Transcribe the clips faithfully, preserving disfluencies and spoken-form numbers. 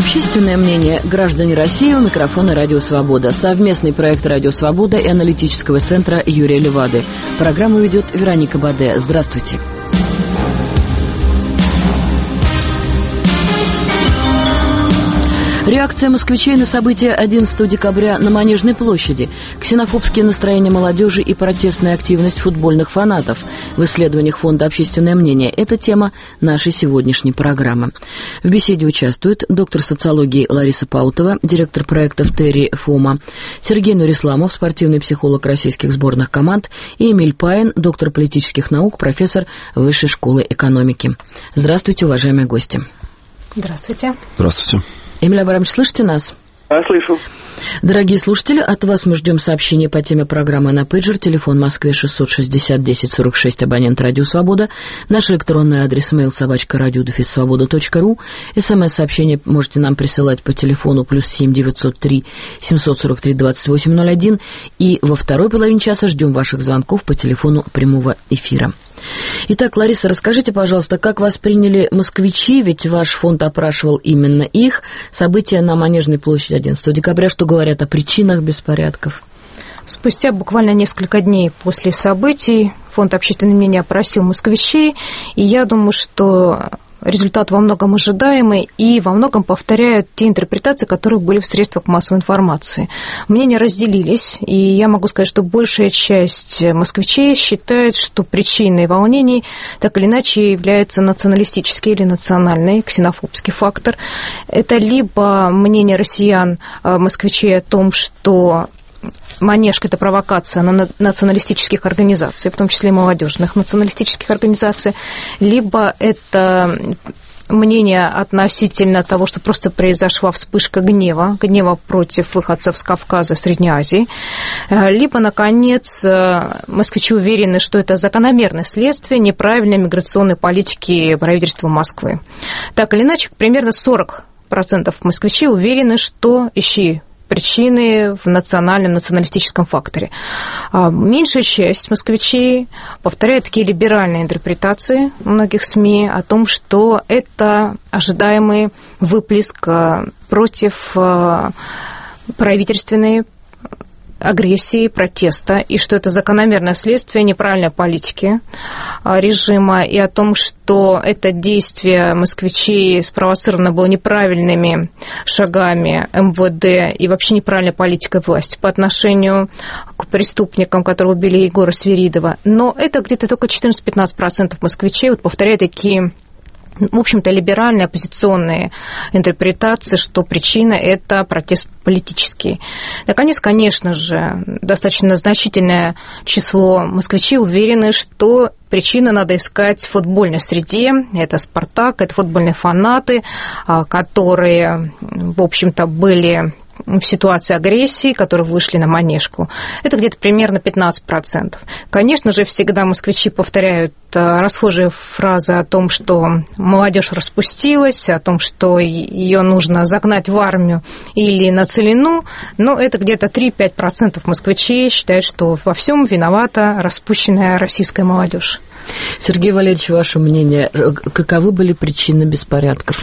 Общественное мнение. Граждане России. У микрофона «Радио Свобода». Совместный проект «Радио Свобода» и аналитического центра Юрия Левады. Программу ведет Вероника Баде. Здравствуйте. Реакция москвичей на события одиннадцатого декабря на Манежной площади, ксенофобские настроения молодежи и протестная активность футбольных фанатов в исследованиях Фонда «Общественное мнение» – это тема нашей сегодняшней программы. В беседе участвуют доктор социологии Лариса Паутова, директор проектов Терри Фома, Сергей Нурисламов, спортивный психолог российских сборных команд, и Эмиль Паин, доктор политических наук, профессор Высшей школы экономики. Здравствуйте, уважаемые гости. Здравствуйте. Здравствуйте. Эмиль Абрамович, слышите нас? Да, слышу. Дорогие слушатели, от вас мы ждем сообщения по теме программы на пейджер. Телефон в Москве шестьсот шестьдесят десять сорок шесть, абонент «Радио Свобода». Наш электронный адрес mail собачка радио дефис свобода точка ру. СМС-сообщение можете нам присылать по телефону плюс семь девятьсот три семьсот сорок три двадцать восемь ноль один. И во второй половине часа ждем ваших звонков по телефону прямого эфира. Итак, Лариса, расскажите, пожалуйста, как восприняли москвичи, ведь ваш фонд опрашивал именно их, события на Манежной площади одиннадцатого декабря, что говорят о причинах беспорядков? Спустя буквально несколько дней после событий Фонд «Общественное мнение» опросил москвичей, и я думаю, что результат во многом ожидаемый и во многом повторяют те интерпретации, которые были в средствах массовой информации. Мнения разделились, и я могу сказать, что большая часть москвичей считает, что причиной волнений так или иначе является националистический или национальный ксенофобский фактор. Это либо мнение россиян, москвичей о том, что Манежка – это провокация на националистических организаций, в том числе и молодежных националистических организаций, либо это мнение относительно того, что просто произошла вспышка гнева, гнева против выходцев с Кавказа, Средней Азии, либо, наконец, москвичи уверены, что это закономерное следствие неправильной миграционной политики правительства Москвы. Так или иначе, примерно сорок процентов москвичей уверены, что ищи причины в национальном, националистическом факторе. Меньшая часть москвичей повторяет такие либеральные интерпретации многих СМИ о том, что это ожидаемый выплеск против правительственной агрессии, протеста, и что это закономерное следствие неправильной политики режима, и о том, что это действие москвичей спровоцировано было неправильными шагами эм вэ дэ и вообще неправильной политикой власти по отношению к преступникам, которые убили Егора Свиридова. Но это где-то только четырнадцать-пятнадцать процентов москвичей вот повторяют такие, в общем-то, либеральные оппозиционные интерпретации, что причина – это протест политический. Наконец, конечно же, достаточно значительное число москвичей уверены, что причины надо искать в футбольной среде. Это «Спартак», это футбольные фанаты, которые, в общем-то, были в ситуации агрессии, которые вышли на Манежку. Это где-то примерно пятнадцать процентов. Конечно же, всегда москвичи повторяют расхожие фразы о том, что молодежь распустилась, о том, что ее нужно загнать в армию или на целину, но это где-то три-пять процентов москвичей считают, что во всем виновата распущенная российская молодежь. Сергей Валерьевич, ваше мнение, каковы были причины беспорядков?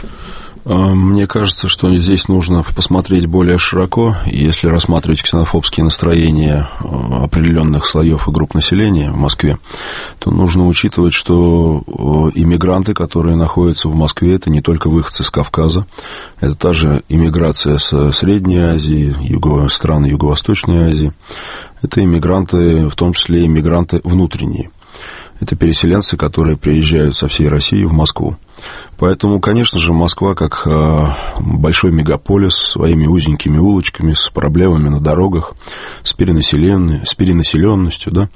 Мне кажется, что здесь нужно посмотреть более широко. Если рассматривать ксенофобские настроения определенных слоев и групп населения в Москве, то нужно учитывать, что иммигранты, которые находятся в Москве, это не только выходцы с Кавказа, это та же иммиграция с Средней Азии, юго, стран Юго-Восточной Азии. Это иммигранты, в том числе и иммигранты внутренние. Это переселенцы, которые приезжают со всей России в Москву. Поэтому, конечно же, Москва, как большой мегаполис, с своими узенькими улочками, с проблемами на дорогах, с перенаселенностью, с перенаселенностью, да,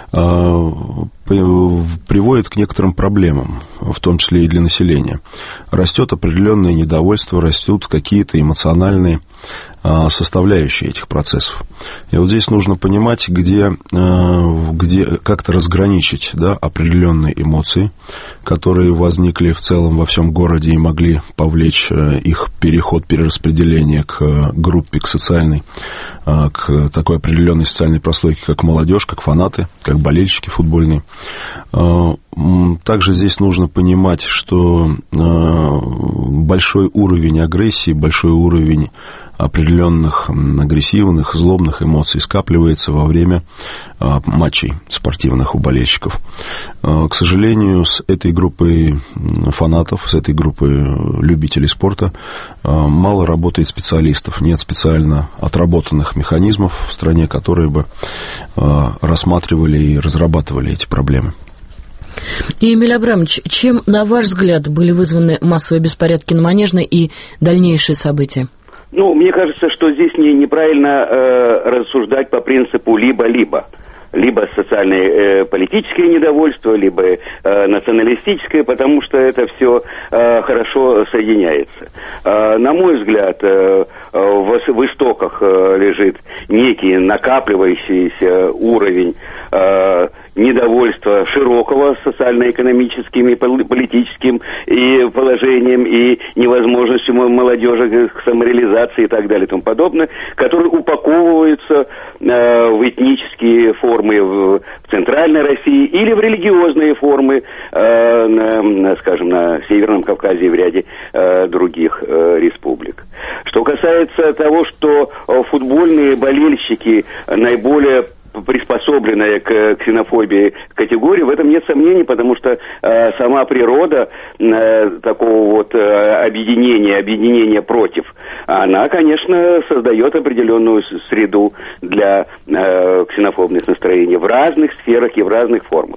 приводит к некоторым проблемам, в том числе и для населения. Растет определенное недовольство, растут какие-то эмоциональные составляющие этих процессов. И вот здесь нужно понимать, где, где как-то разграничить, да, определенные эмоции, которые возникли в целом во всем городе и могли повлечь их переход, перераспределение к группе, к социальной, к такой определенной социальной прослойке, как молодежь, как фанаты, как болельщики футбольные. Также здесь нужно понимать, что большой уровень агрессии, большой уровень определенных агрессивных, злобных эмоций скапливается во время матчей спортивных у болельщиков. К сожалению, с этой группой фанатов, с этой группой любителей спорта мало работает специалистов. Нет специально отработанных механизмов в стране, которые бы рассматривали и разрабатывали эти проблемы. И, Эмиль Абрамович, чем, на ваш взгляд, были вызваны массовые беспорядки на Манежной и дальнейшие события? Ну, мне кажется, что здесь не, неправильно э, рассуждать по принципу либо-либо. Либо социальное э, политическое недовольство, либо э, националистическое, потому что это все э, хорошо соединяется. Э, на мой взгляд, э, в, в истоках э, лежит некий накапливающийся уровень э, недовольства широкого социально-экономическим и политическим и положением, и невозможностью молодежи к самореализации и так далее и тому подобное, которые упаковываются э, в этнические формы в, в Центральной России или в религиозные формы, э, на, скажем, на Северном Кавказе и в ряде э, других э, республик. Что касается того, что футбольные болельщики наиболее приспособленная к ксенофобии категория, в этом нет сомнений, потому что э, сама природа э, такого вот э, объединения, объединения против, она, конечно, создает определенную среду для э, ксенофобных настроений в разных сферах и в разных формах.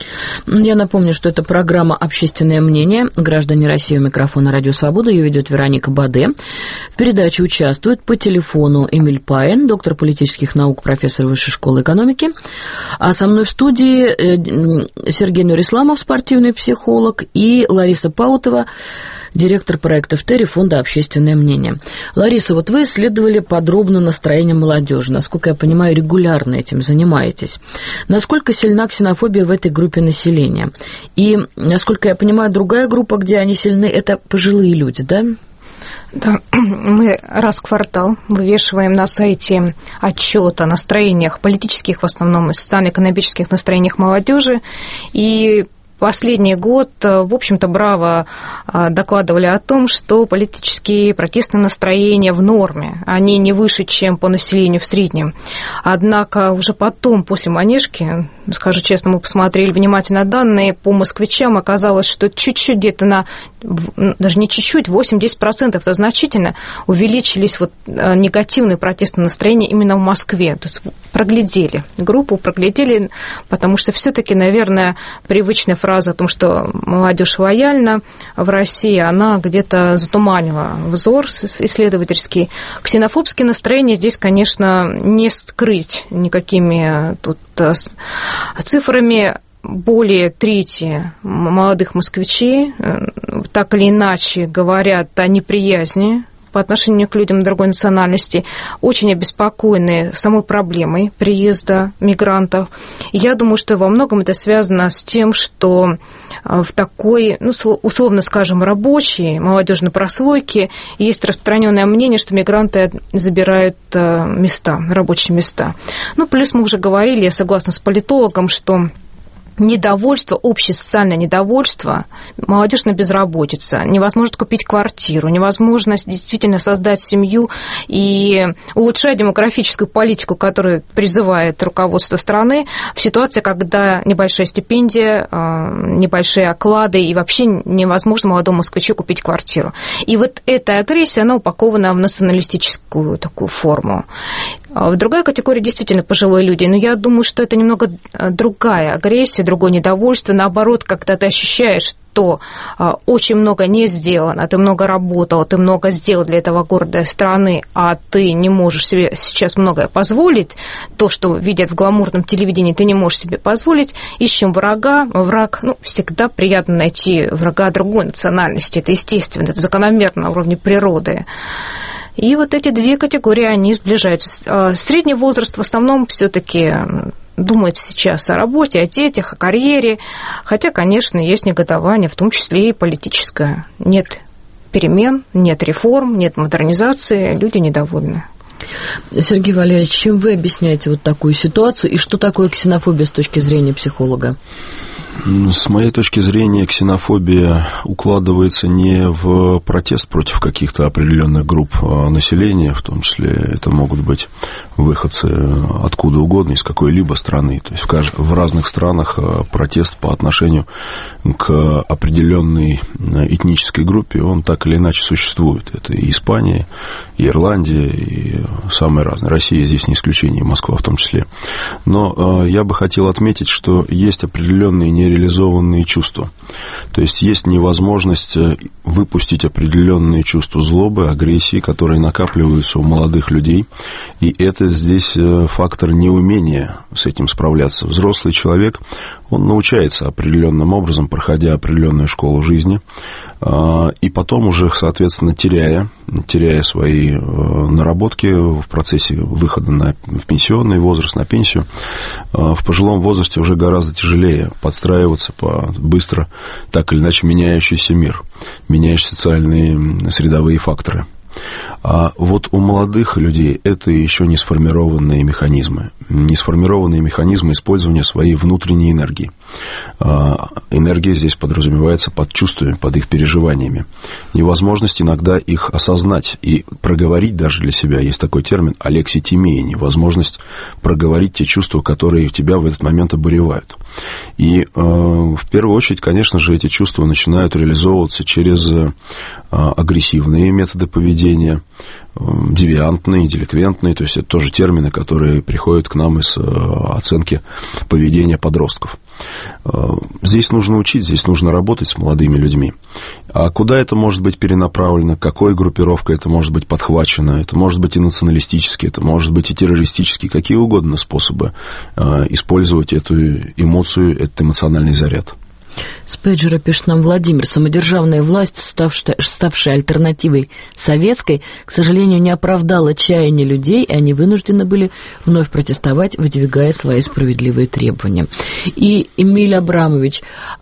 Я напомню, что это программа «Общественное мнение». Граждане России, у микрофона «Радио Свобода». Ее ведет Вероника Баде. В передаче участвует по телефону Эмиль Паин, доктор политических наук, профессор Высшей школы экономики. А со мной в студии Сергей Нурисламов, спортивный психолог, и Лариса Паутова, директор проекта ВТЭРИ Фонда «Общественное мнение». Лариса, вот вы исследовали подробно настроение молодежи. Насколько я понимаю, регулярно этим занимаетесь. Насколько сильна ксенофобия в этой группе населения? И, насколько я понимаю, другая группа, где они сильны, это пожилые люди, да? Да, мы раз в квартал вывешиваем на сайте отчет о настроениях политических, в основном, и социально-экономических настроениях молодежи. И последний год, в общем-то, браво докладывали о том, что политические протестные настроения в норме, они не выше, чем по населению в среднем. Однако уже потом, после Манежки, скажу честно, мы посмотрели внимательно данные по москвичам, оказалось, что чуть-чуть где-то на, даже не чуть-чуть, восемь-десять процентов, это значительно увеличились вот негативные протестные настроения именно в Москве. То есть проглядели, группу проглядели, потому что все-таки, наверное, привычная фраза о том, что молодежь лояльна в России, она где-то затуманила взор исследовательский. Ксенофобские настроения здесь, конечно, не скрыть никакими тут цифрами. Более трети молодых москвичей так или иначе говорят о неприязни по отношению к людям другой национальности, очень обеспокоены самой проблемой приезда мигрантов. И я думаю, что во многом это связано с тем, что в такой, ну, условно скажем, рабочей молодежной прослойке есть распространенное мнение, что мигранты забирают места, рабочие места. Ну, плюс мы уже говорили, я согласна с политологом, что недовольство, общее социальное недовольство, молодежная безработица, невозможность купить квартиру, невозможность действительно создать семью и улучшать демографическую политику, которую призывает руководство страны, в ситуации, когда небольшая стипендия, небольшие оклады и вообще невозможно молодому москвичу купить квартиру. И вот эта агрессия, она упакована в националистическую такую форму. Другая категория действительно пожилые люди, но я думаю, что это немного другая агрессия, другое недовольство. Наоборот, когда ты ощущаешь, что очень много не сделано, ты много работал, ты много сделал для этого города и страны, а ты не можешь себе сейчас многое позволить, то, что видят в гламурном телевидении, ты не можешь себе позволить, ищем врага. Враг, ну, всегда приятно найти врага другой национальности, это естественно, это закономерно на уровне природы. И вот эти две категории, они сближаются. Средний возраст в основном все-таки думают сейчас о работе, о детях, о карьере. Хотя, конечно, есть негодование, в том числе и политическое. Нет перемен, нет реформ, нет модернизации, люди недовольны. Сергей Валерьевич, чем вы объясняете вот такую ситуацию и что такое ксенофобия с точки зрения психолога? С моей точки зрения, ксенофобия укладывается не в протест против каких-то определенных групп населения, в том числе это могут быть выходцы откуда угодно, из какой-либо страны. То есть в разных странах протест по отношению к определенной этнической группе, он так или иначе существует. Это и Испания, и Ирландия, и самые разные. Россия здесь не исключение, Москва в том числе. Но я бы хотел отметить, что есть определенные нереализованные чувства. То есть есть невозможность выпустить определенные чувства злобы, агрессии, которые накапливаются у молодых людей. И это здесь фактор неумения с этим справляться. Взрослый человек, он научается определенным образом, проходя определенную школу жизни, и потом уже, соответственно, теряя, теряя свои наработки в процессе выхода на, в пенсионный возраст, на пенсию, в пожилом возрасте уже гораздо тяжелее подстраиваться по быстро, так или иначе, меняющийся мир, меняющиеся социальные средовые факторы. А вот у молодых людей это еще не сформированные механизмы, не сформированные механизмы использования своей внутренней энергии. Энергия здесь подразумевается под чувствами, под их переживаниями. Невозможность иногда их осознать и проговорить даже для себя. Есть такой термин алекситимия, невозможность проговорить те чувства, которые тебя в этот момент обуревают. И в первую очередь, конечно же, эти чувства начинают реализовываться через агрессивные методы поведения, девиантные, деликвентные, то есть это тоже термины, которые приходят к нам из оценки поведения подростков. Здесь нужно учить, здесь нужно работать с молодыми людьми. А куда это может быть перенаправлено, какой группировкой это может быть подхвачено, это может быть и националистически, это может быть и террористически, какие угодно способы использовать эту эмоцию, этот эмоциональный заряд. С пейджера пишет нам Владимир. Самодержавная власть, ставшая, ставшая альтернативой советской, к сожалению, не оправдала чаяния людей, и они вынуждены были вновь протестовать, выдвигая свои справедливые требования. И, Эмиль Абрамович,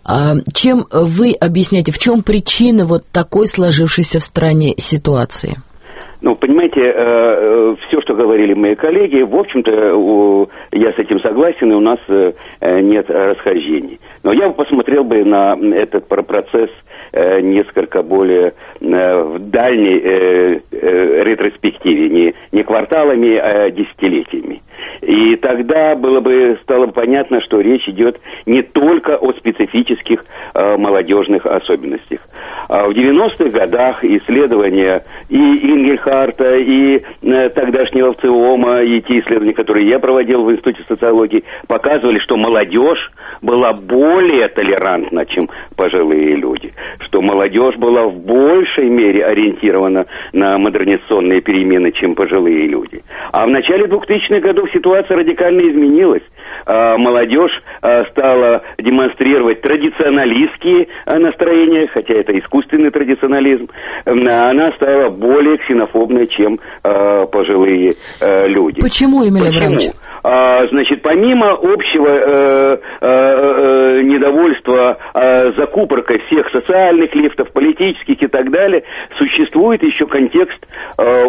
чем вы объясняете, в чем причина вот такой сложившейся в стране ситуации? Ну, понимаете, э, все, что говорили мои коллеги, в общем-то, э, я с этим согласен, и у нас э, нет расхождений. Но я бы посмотрел бы на этот процесс э, несколько более э, в дальней э, э, ретроспективе, не, не кварталами, а десятилетиями. И тогда было бы, стало бы понятно, что речь идет не только о специфических э, молодежных особенностях. А в девяностых годах исследования и Ингельхарта, и э, тогдашнего ВЦИОМа, и те исследования, которые я проводил в Институте социологии, показывали, что молодежь была более толерантна, чем пожилые люди, что молодежь была в большей мере ориентирована на модернизационные перемены, чем пожилые люди. А в начале двухтысячных годов ситуация радикально изменилась. А, молодежь а, стала демонстрировать традиционалистские а, настроения, хотя это искусственный традиционализм. А, она стала более ксенофобной, чем а, пожилые а, люди. Почему, Эмиль Абрамович? А, значит, помимо общего э, э, э, недовольства э, закупоркой всех социальных лифтов, политических и так далее, существует еще контекст э,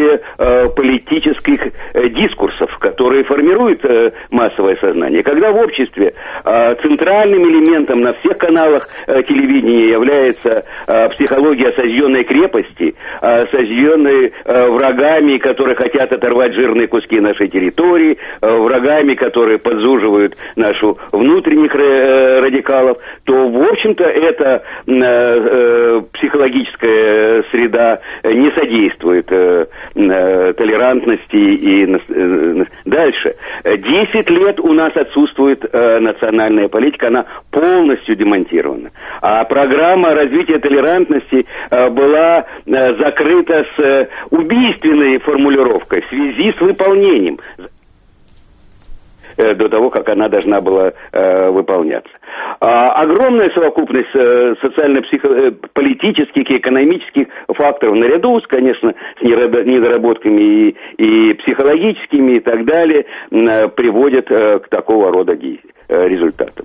общеполитических э, дискурсов, которые формируют э, массовое сознание. Когда в обществе э, центральным элементом на всех каналах э, телевидения является э, психология сожженной крепости, э, сожженной э, врагами, которые хотят оторвать жирные куски нашей территории, врагами, которые подзуживают нашу внутренних радикалов, то, в общем-то, эта э, психологическая среда не содействует э, толерантности и э, дальше. Десять лет у нас отсутствует э, национальная политика, она полностью демонтирована. А программа развития толерантности э, была э, закрыта с э, убийственной формулировкой в связи с выполнением. э, до того, как она должна была э, выполняться. А, огромная совокупность э, социально-политических и экономических факторов, наряду, конечно, с недоработками и, и психологическими и так далее, э, приводят э, к такого рода э, результатам.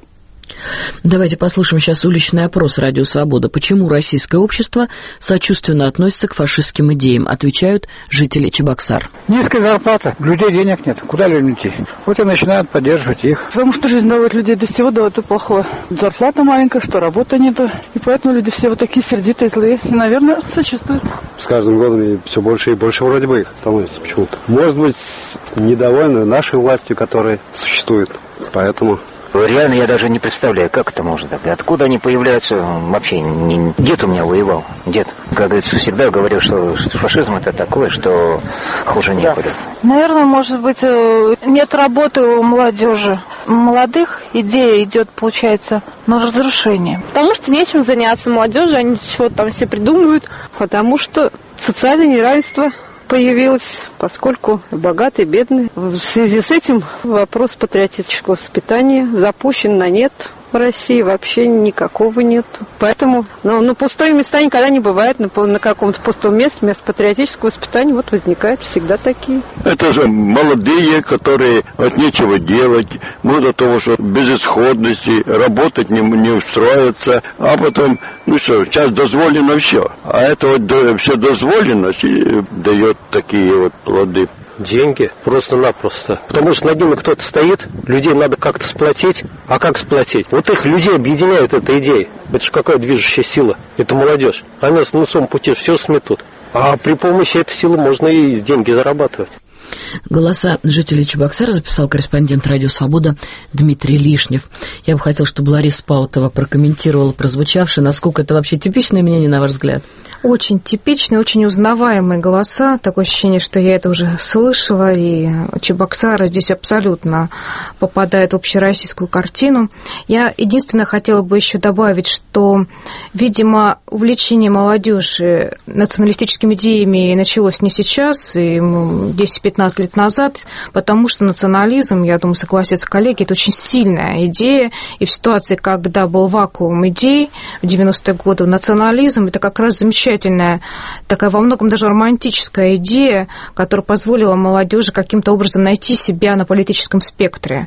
Давайте послушаем сейчас уличный опрос «Радио Свобода». Почему российское общество сочувственно относится к фашистским идеям? Отвечают жители Чебоксар. Низкая зарплата, у людей денег нет. Куда людям идти? Вот и начинают поддерживать их. Потому что жизнь доводит людей до всего, доводит до плохого. Зарплата маленькая, что работы нету. И поэтому люди все вот такие сердитые, злые. И, наверное, сочувствуют. С каждым годом все больше и больше вроде бы их становится почему-то. Может быть, недовольны нашей властью, которая существует. Поэтому... Реально я даже не представляю, как это может так. Откуда они появляются, вообще не... Дед у меня воевал. Дед, как говорится, всегда говорил, что фашизм это такое, что хуже некуда. Наверное, может быть, нет работы у молодежи. У молодых идея идет, получается, на разрушение. Потому что нечем заняться молодежи, они чего-то там все придумывают, потому что социальное неравенство появилась, поскольку богатые, бедные. В связи с этим вопрос патриотического воспитания запущен на нет. В России вообще никакого нет. Поэтому ну, ну, пустые места никогда не бывает. На, на каком-то пустом месте вместо патриотического воспитания вот возникают всегда такие. Это же молодые, которые от нечего делать, ну до того, что безысходности, работать не, не устроятся, а потом, ну что, сейчас дозволено все. А это вот до, все дозволенность и дает такие вот плоды. Деньги просто-напросто. Потому что над ними кто-то стоит, людей надо как-то сплотить. А как сплотить? Вот их людей объединяет эта идея. Это же какая движущая сила? Это молодежь. Они на своем пути все сметут. А при помощи этой силы можно и деньги зарабатывать. Голоса жителей Чебоксара записал корреспондент «Радио Свобода» Дмитрий Лишнев. Я бы хотел, чтобы Лариса Паутова прокомментировала прозвучавшее. Насколько это вообще типичное мнение, на ваш взгляд? Очень типичные, очень узнаваемые голоса. Такое ощущение, что я это уже слышала, и Чебоксары здесь абсолютно попадают в общероссийскую картину. Я единственное хотела бы еще добавить, что, видимо, увлечение молодежи националистическими идеями началось не сейчас, и десять-пятнадцать лет назад, потому что национализм, я думаю, согласятся коллеги, это очень сильная идея, и в ситуации, когда был вакуум идей в девяностые годы, национализм – это как раз замечательная, такая во многом даже романтическая идея, которая позволила молодежи каким-то образом найти себя на политическом спектре.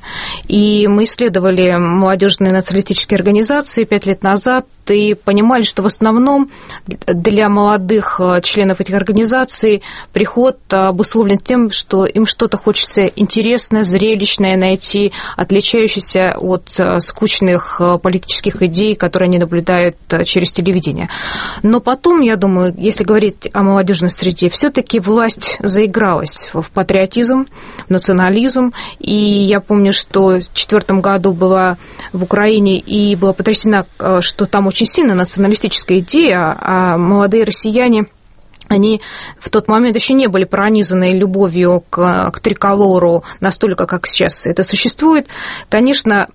И мы исследовали молодежные националистические организации пять лет назад и понимали, что в основном для молодых членов этих организаций приход обусловлен тем, что им что-то хочется интересное, зрелищное найти, отличающееся от скучных политических идей, которые они наблюдают через телевидение. Но потом, я думаю, если говорить о молодежной среде, все-таки власть заигралась в патриотизм, в национализм. И я помню, что в две тысячи четвёртом году была в Украине и была потрясена, что там очень сильно националистическая идея, а молодые россияне, они в тот момент еще не были пронизаны любовью к, к триколору настолько, как сейчас это существует. Конечно,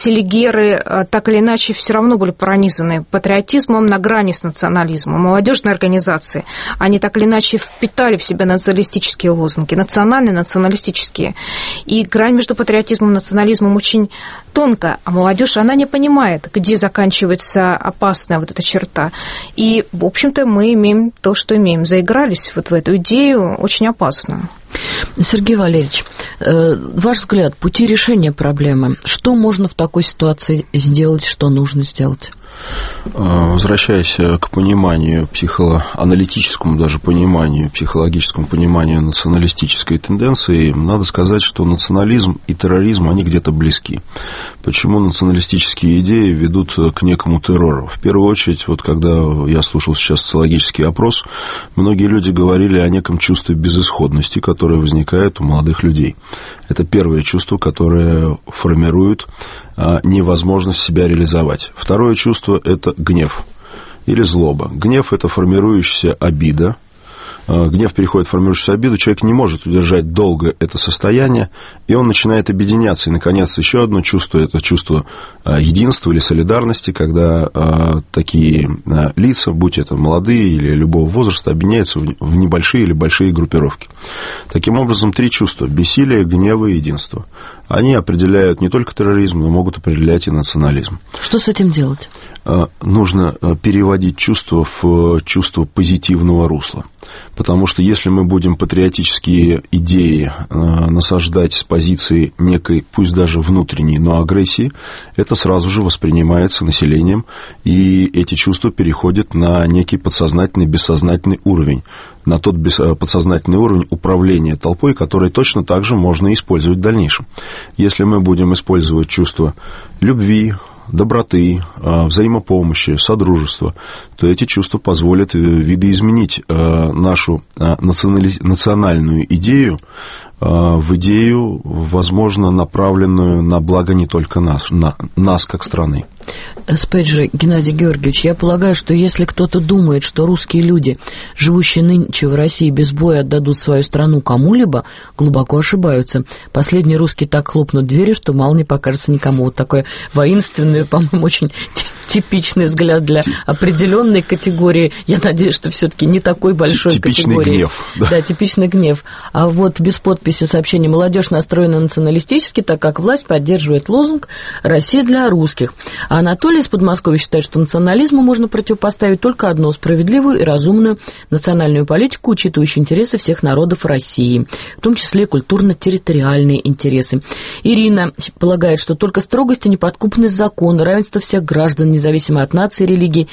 селигеры так или иначе все равно были пронизаны патриотизмом на грани с национализмом. Молодежные организации, они так или иначе впитали в себя националистические лозунги, национальные, националистические. И грань между патриотизмом и национализмом очень тонкая, а молодежь, она не понимает, где заканчивается опасная вот эта черта. И, в общем-то, мы имеем то, что имеем. Заигрались вот в эту идею очень опасную. Сергей Валерьевич, ваш взгляд, пути решения проблемы. Что можно в такой ситуации сделать, что нужно сделать? Возвращаясь к пониманию, психоаналитическому даже пониманию, психологическому пониманию националистической тенденции, надо сказать, что национализм и терроризм, они где-то близки. Почему националистические идеи ведут к некому террору? В первую очередь, вот когда я слушал сейчас социологический опрос, многие люди говорили о неком чувстве безысходности, которое возникает у молодых людей. Это первое чувство, которое формирует невозможность себя реализовать. Второе чувство – это гнев или злоба. Гнев – это формирующаяся обида, гнев переходит в формирующуюся обиду, человек не может удержать долго это состояние, и он начинает объединяться. И, наконец, еще одно чувство, это чувство единства или солидарности, когда такие лица, будь это молодые или любого возраста, объединяются в небольшие или большие группировки. Таким образом, три чувства – бессилие, гнев и единство. Они определяют не только терроризм, но могут определять и национализм. Что с этим делать? Нужно переводить чувство в чувство позитивного русла. Потому что если мы будем патриотические идеи насаждать с позиции некой, пусть даже внутренней, но агрессии, это сразу же воспринимается населением, и эти чувства переходят на некий подсознательный, бессознательный уровень, на тот подсознательный уровень управления толпой, который точно так же можно использовать в дальнейшем. Если мы будем использовать чувство любви, доброты, взаимопомощи, содружества, то эти чувства позволят видоизменить нашу национальную идею в идею, возможно, направленную на благо не только нас, на нас как страны. Спейджер Геннадий Георгиевич, я полагаю, что если кто-то думает, что русские люди, живущие нынче в России, без боя отдадут свою страну кому-либо, глубоко ошибаются. Последние русские так хлопнут дверью, что мало не покажется никому. Вот такое воинственное, по-моему, очень типичный взгляд для определенной категории. Я надеюсь, что все-таки не такой большой типичный категории. Гнев, да. Да, типичный гнев. А вот без подписи сообщения «Молодежь настроена националистически, так как власть поддерживает лозунг «Россия для русских». А Анатолий из Подмосковья считает, что национализму можно противопоставить только одну – справедливую и разумную национальную политику, учитывающую интересы всех народов России, в том числе культурно-территориальные интересы. Ирина полагает, что только строгость и неподкупность закона, равенство всех граждан, независимо от нации, религии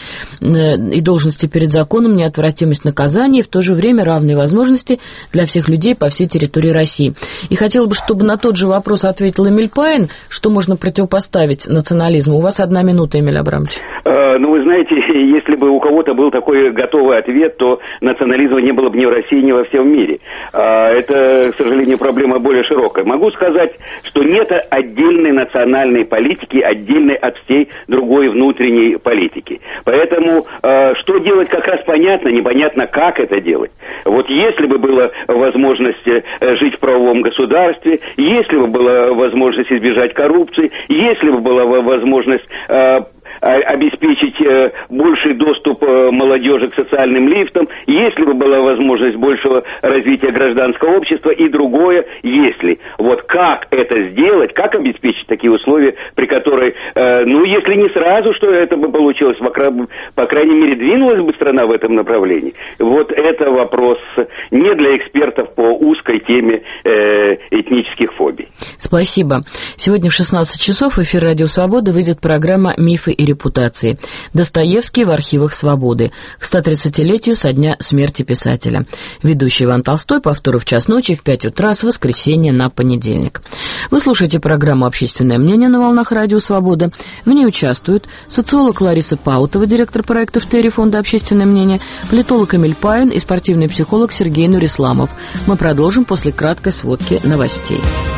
и должности перед законом, неотвратимость наказания и в то же время равные возможности для всех людей по всей территории России. И хотела бы, чтобы на тот же вопрос ответил Эмиль Паин, что можно противопоставить национализму. У вас одна минута, Эмиль Абрамович. Э, ну, вы знаете, если бы у кого-то был такой готовый ответ, то национализма не было бы ни в России, ни во всем мире. А это, к сожалению, проблема более широкая. Могу сказать, что нет отдельной национальной политики, отдельной от всей другой внутренней политики. Поэтому э, что делать, как раз понятно, непонятно, как это делать. Вот если бы была возможность э, жить в правовом государстве, если бы была возможность избежать коррупции, если бы была возможность э, обеспечить больший доступ молодежи к социальным лифтам, если бы была возможность большего развития гражданского общества и другое, если. Вот как это сделать, как обеспечить такие условия, при которой, ну, если не сразу, что это бы получилось, по крайней мере, двинулась бы страна в этом направлении. Вот это вопрос не для экспертов по узкой теме этнических фобий. Спасибо. Сегодня в шестнадцать часов в эфир «Радио Свобода» выйдет программа «Мифы и репутации». Достоевский в архивах «Свободы» к стотридцатилетию со дня смерти писателя. Ведущий Иван Толстой, повторы в час ночи в пять утра с воскресенья на понедельник. Вы слушаете программу «Общественное мнение» на волнах «Радио Свобода». В ней участвуют социолог Лариса Паутова, директор проекта ВТЭРИ Фонда «Общественное мнение», политолог Эмиль Паин и спортивный психолог Сергей Нурисламов. Мы продолжим после краткой сводки новостей.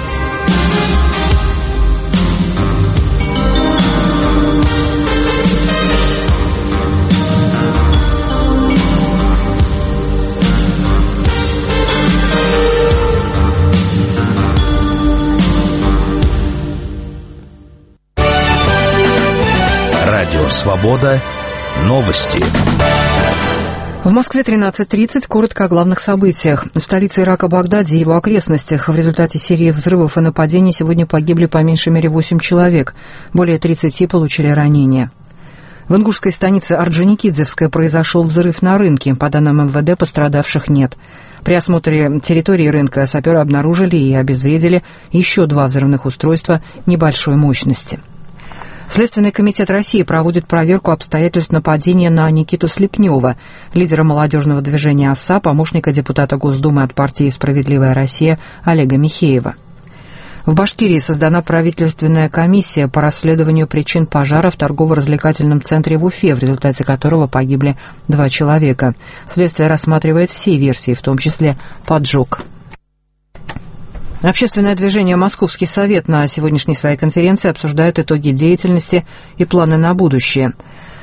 Свобода. Новости. В Москве тринадцать тридцать. Коротко о главных событиях. В столице Ирака Багдаде и его окрестностях в результате серии взрывов и нападений сегодня погибли по меньшей мере восемь человек. Более тридцати получили ранения. В ингушской станице Орджоникидзевская произошел взрыв на рынке. По данным эм вэ дэ, пострадавших нет. При осмотре территории рынка саперы обнаружили и обезвредили еще два взрывных устройства небольшой мощности. Следственный комитет России проводит проверку обстоятельств нападения на Никиту Слепнева, лидера молодежного движения ОСА, помощника депутата Госдумы от партии «Справедливая Россия» Олега Михеева. В Башкирии создана правительственная комиссия по расследованию причин пожара в торгово-развлекательном центре в Уфе, в результате которого погибли два человека. Следствие рассматривает все версии, в том числе поджог. Общественное движение «Московский совет» на сегодняшней своей конференции обсуждает итоги деятельности и планы на будущее.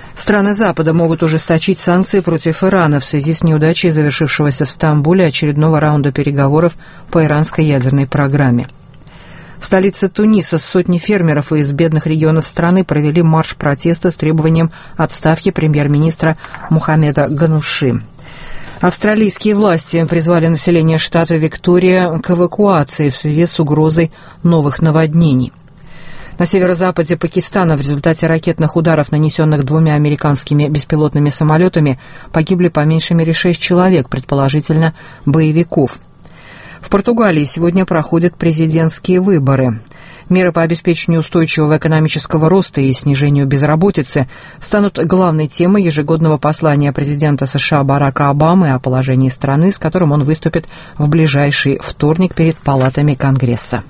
Страны Запада могут ужесточить санкции против Ирана в связи с неудачей завершившегося в Стамбуле очередного раунда переговоров по иранской ядерной программе. В столице Туниса сотни фермеров из бедных регионов страны провели марш протеста с требованием отставки премьер-министра Мухаммеда Гануши. Австралийские власти призвали население штата Виктория к эвакуации в связи с угрозой новых наводнений. На северо-западе Пакистана в результате ракетных ударов, нанесенных двумя американскими беспилотными самолетами, погибли по меньшей мере шесть человек, предположительно боевиков. В Португалии сегодня проходят президентские выборы. Меры по обеспечению устойчивого экономического роста и снижению безработицы станут главной темой ежегодного послания президента США Барака Обамы о положении страны, с которым он выступит в ближайший вторник перед палатами Конгресса.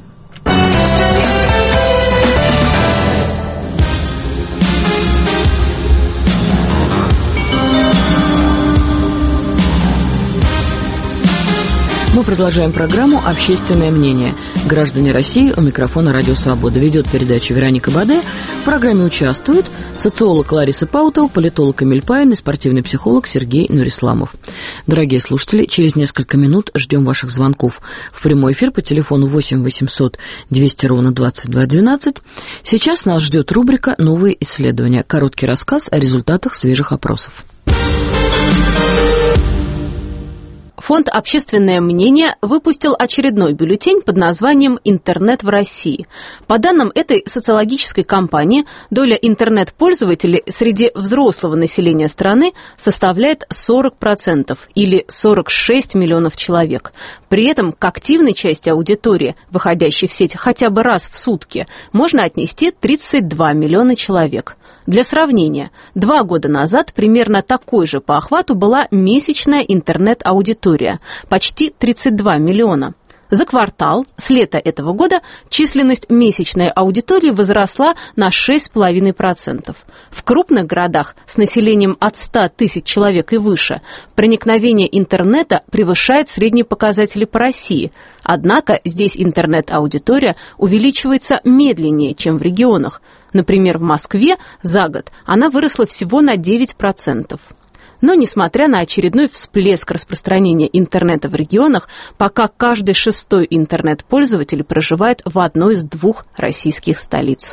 Мы продолжаем программу «Общественное мнение». Граждане России, у микрофона «Радио Свобода». Ведет передачу Вероника Баде. В программе участвуют социолог Лариса Паутова, политолог Эмиль Паин и спортивный психолог Сергей Нурисламов. Дорогие слушатели, через несколько минут ждем ваших звонков в прямой эфир по телефону восемь восемьсот двести ровно двадцать два двенадцать. Сейчас нас ждет рубрика «Новые исследования». Короткий рассказ о результатах свежих опросов. Фонд «Общественное мнение» выпустил очередной бюллетень под названием «Интернет в России». По данным этой социологической кампании, доля интернет-пользователей среди взрослого населения страны составляет сорок процентов или сорок шесть миллионов человек. При этом к активной части аудитории, выходящей в сеть хотя бы раз в сутки, можно отнести тридцать два миллиона человек. Для сравнения, два года назад примерно такой же по охвату была месячная интернет-аудитория – почти тридцать два миллиона. За квартал с лета этого года численность месячной аудитории возросла на шесть целых пять десятых процента. В крупных городах с населением от ста тысяч человек и выше проникновение интернета превышает средние показатели по России. Однако здесь интернет-аудитория увеличивается медленнее, чем в регионах. Например, в Москве за год она выросла всего на девять процентов. Но, несмотря на очередной всплеск распространения интернета в регионах, пока каждый шестой интернет-пользователь проживает в одной из двух российских столиц.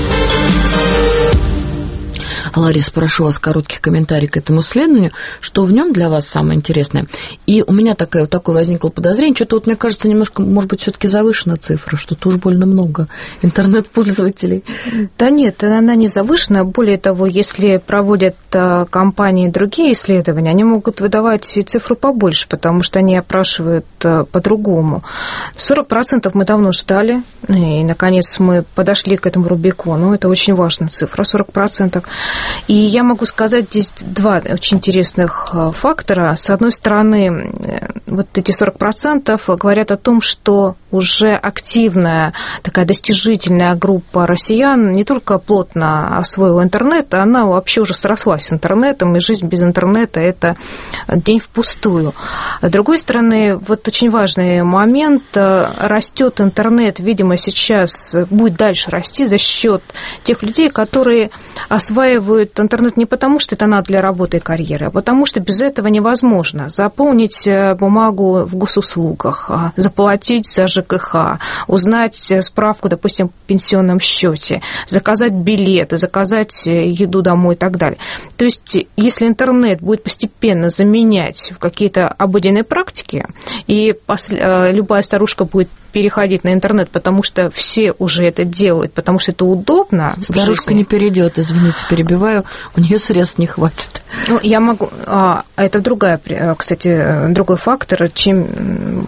Ларис, прошу вас короткий комментарий к этому исследованию, что в нем для вас самое интересное. И у меня такое, такое возникло подозрение, что-то вот мне кажется немножко, может быть, все-таки завышена цифра, что-то уж больно много интернет-пользователей. Да нет, она не завышена. Более того, если проводят компании другие исследования, они могут выдавать цифру побольше, потому что они опрашивают по-другому. сорок процентов мы давно ждали, и, наконец, мы подошли к этому Рубикону. Это очень важная цифра, сорок процентов. И я могу сказать здесь два очень интересных фактора. С одной стороны, вот эти сорок процентов говорят о том, что уже активная, такая достижительная группа россиян не только плотно освоила интернет, она вообще уже срослась с интернетом, и жизнь без интернета – это день впустую. С другой стороны, вот очень важный момент, растет интернет, видимо, сейчас будет дальше расти за счет тех людей, которые осваивают интернет не потому, что это надо для работы и карьеры, а потому что без этого невозможно заполнить бумагу в госуслугах, заплатить за ЖКХ, узнать справку, допустим, в пенсионном счете, заказать билеты, заказать еду домой и так далее. То есть, если интернет будет постепенно заменять какие-то обыденные практики, и любая старушка будет переходить на интернет, потому что все уже это делают, потому что это удобно. Старушка не перейдет, извините, перебиваю, у нее средств не хватит. Ну, я могу... А, это другая, кстати, другой фактор. Чем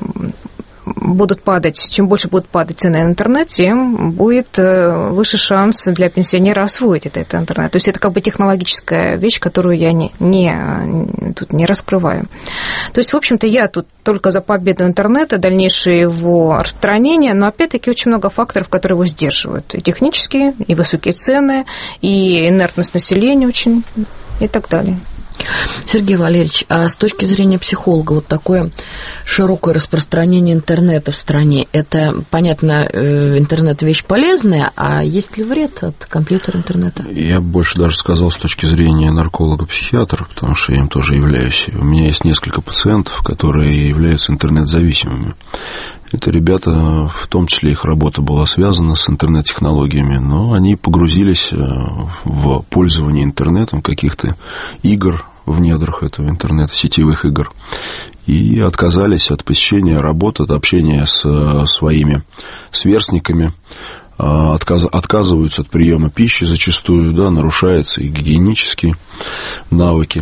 будут падать, чем больше будут падать цены на интернет, тем будет выше шанс для пенсионера освоить этот интернет. То есть это как бы технологическая вещь, которую я не, не, тут не раскрываю. То есть, в общем-то, я тут только за победу интернета, дальнейшее его распространение, но опять-таки очень много факторов, которые его сдерживают. И технические, и высокие цены, и инертность населения очень, и так далее. Сергей Валерьевич, а с точки зрения психолога, вот такое широкое распространение интернета в стране, это, понятно, интернет вещь полезная, а есть ли вред от компьютера, интернета? Я больше даже сказал с точки зрения нарколога-психиатра, потому что я им тоже являюсь. У меня есть несколько пациентов, которые являются интернет-зависимыми. Это ребята, в том числе их работа была связана с интернет-технологиями, но они погрузились в пользование интернетом, каких-то игр в недрах этого интернета, сетевых игр, и отказались от посещения работы, от общения с своими сверстниками, отказ, отказываются от приема пищи зачастую, да, нарушаются и гигиенические навыки.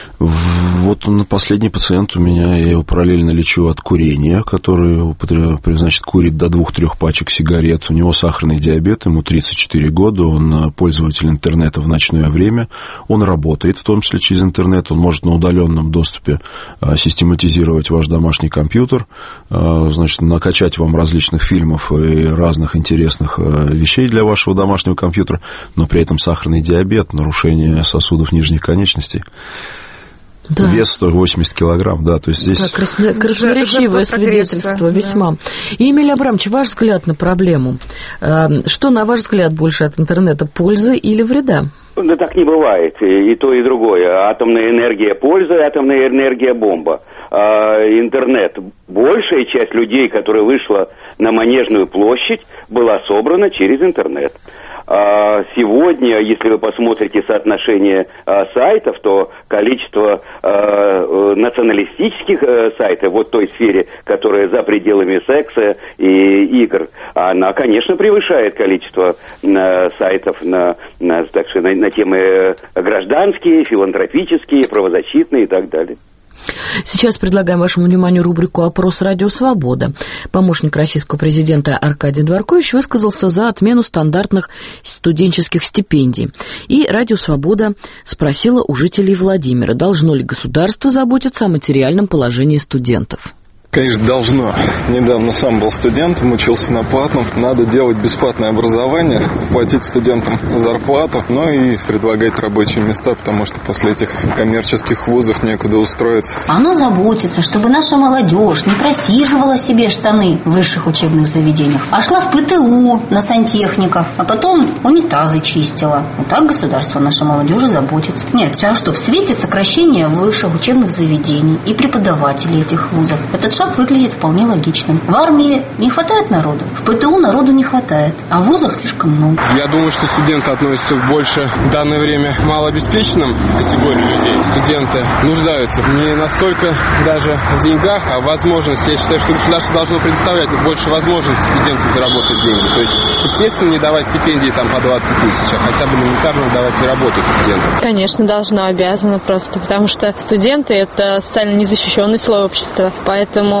Вот он, последний пациент у меня, я его параллельно лечу от курения, который, значит, курит до двух-трех пачек сигарет. У него сахарный диабет, ему тридцать четыре года, он пользователь интернета в ночное время, он работает, в том числе через интернет, он может на удаленном доступе систематизировать ваш домашний компьютер, значит, накачать вам различных фильмов и разных интересных вещей для вашего домашнего компьютера, но при этом сахарный диабет, нарушение сосудов нижних конечностей. Да. Вес сто восемьдесят килограмм, да, то есть здесь... Да, красно, красноречивое свидетельство весьма. И, Эмилий Абрамович, ваш взгляд на проблему. Что, на ваш взгляд, больше от интернета, пользы или вреда? Да так не бывает, и то, и другое. Атомная энергия польза, атомная энергия бомба. А интернет, большая часть людей, которая вышла на Манежную площадь, была собрана через интернет. Сегодня, если вы посмотрите соотношение а, сайтов, то количество а, националистических а, сайтов, вот в той сфере, которая за пределами секса и игр, она, конечно, превышает количество а, сайтов на, на, так сказать, на, на темы гражданские, филантропические, правозащитные и так далее. Сейчас предлагаем вашему вниманию рубрику «Опрос Радио Свобода». Помощник российского президента Аркадий Дворкович высказался за отмену стандартных студенческих стипендий. И Радио Свобода спросила у жителей Владимира, должно ли государство заботиться о материальном положении студентов. Конечно, должно. Недавно сам был студентом, учился на платном. Надо делать бесплатное образование, платить студентам зарплату, ну и предлагать рабочие места, потому что после этих коммерческих вузов некуда устроиться. Оно заботится, чтобы наша молодежь не просиживала себе штаны в высших учебных заведениях, а шла в ПТУ на сантехников, а потом унитазы чистила. Вот так государство о нашей молодежи заботится. Нет, а что, в свете сокращения высших учебных заведений и преподавателей этих вузов, этот шаг выглядит вполне логичным. В армии не хватает народу, в ПТУ народу не хватает, а в вузах слишком много. Я думаю, что студенты относятся больше в данное время к малообеспеченным категориям людей. Студенты нуждаются не настолько даже в деньгах, а в возможности. Я считаю, что государство должно предоставлять больше возможностей студентам заработать деньги. То есть, естественно, не давать стипендии там по двадцать тысяч, а хотя бы элементарно давать заработать студентам. Конечно, должно, обязано просто, потому что студенты – это социально незащищенный слой общества, поэтому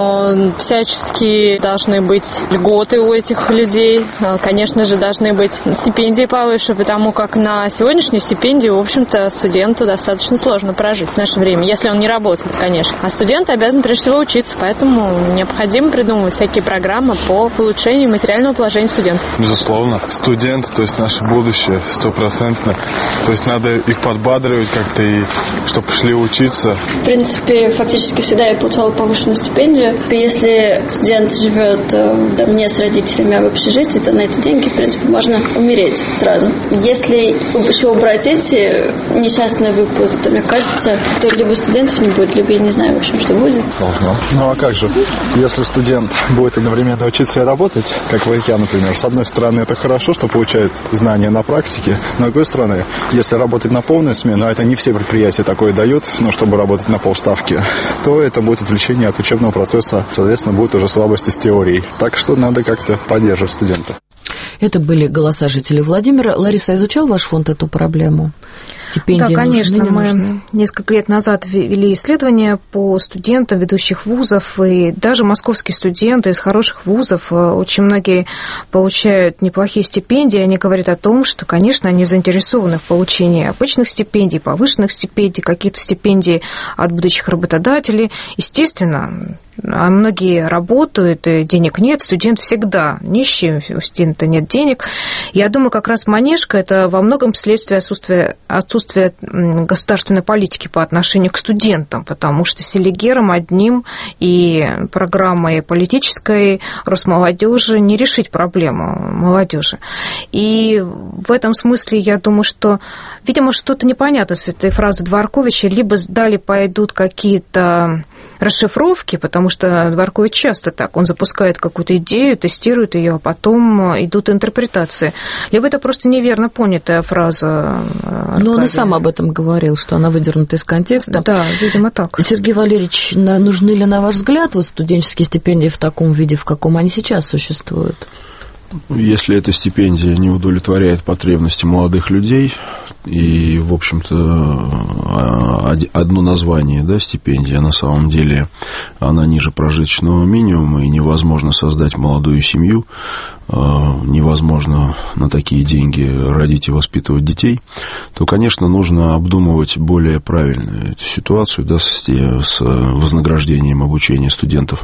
всячески должны быть льготы у этих людей. Конечно же, должны быть стипендии повыше, потому как на сегодняшнюю стипендию, в общем-то, студенту достаточно сложно прожить в наше время, если он не работает, конечно. А студент обязан прежде всего учиться, поэтому необходимо придумывать всякие программы по улучшению материального положения студентов. Безусловно. Студенты, то есть наше будущее, стопроцентно. То есть надо их подбадривать как-то, и чтобы шли учиться. В принципе, фактически всегда я получала повышенную стипендию. Если студент живет не с родителями, а в общежитии, то на эти деньги, в принципе, можно умереть сразу. Если еще убрать эти несчастные выплаты, то, мне кажется, то либо студентов не будет, либо я не знаю, в общем, что будет. Должно. Ну а как же? Если студент будет одновременно учиться и работать, как вы, я, например, с одной стороны, это хорошо, что получает знания на практике, с другой стороны, если работать на полную смену, а это не все предприятия такое дают, но чтобы работать на полставки, то это будет отвлечение от учебного процесса. Соответственно, будет уже слабости с теорией. Так что надо как-то поддерживать студентов. Это были голоса жителей Владимира. Лариса, изучал ваш фонд эту проблему? Стипендии да, конечно. Нужны, мы нужны? несколько лет назад вели исследования по студентам ведущих вузов, и даже московские студенты из хороших вузов, очень многие получают неплохие стипендии. Они говорят о том, что, конечно, они заинтересованы в получении обычных стипендий, повышенных стипендий, каких-то стипендий от будущих работодателей. Естественно, А многие работают, и денег нет, студент всегда нищий, у студента нет денег. Я думаю, как раз манежка – это во многом следствие отсутствия, отсутствия государственной политики по отношению к студентам, потому что селигером одним и программой политической Росмолодежи не решить проблему молодежи. И в этом смысле я думаю, что, видимо, что-то непонятно с этой фразой Дворковича, либо далее пойдут какие-то расшифровки, потому что Дворкович часто так, он запускает какую-то идею, тестирует ее, а потом идут интерпретации. Либо это просто неверно понятая фраза. Но он и сам об этом говорил, что она выдернута из контекста. Да, видимо, так. Сергей Валерьевич, нужны ли, на ваш взгляд, вот студенческие стипендии в таком виде, в каком они сейчас существуют? Если эта стипендия не удовлетворяет потребности молодых людей, и, в общем-то, одно название, да, стипендия, на самом деле она ниже прожиточного минимума, и невозможно создать молодую семью, невозможно на такие деньги родить и воспитывать детей, то, конечно, нужно обдумывать более правильную эту ситуацию, да, с, с вознаграждением обучения студентов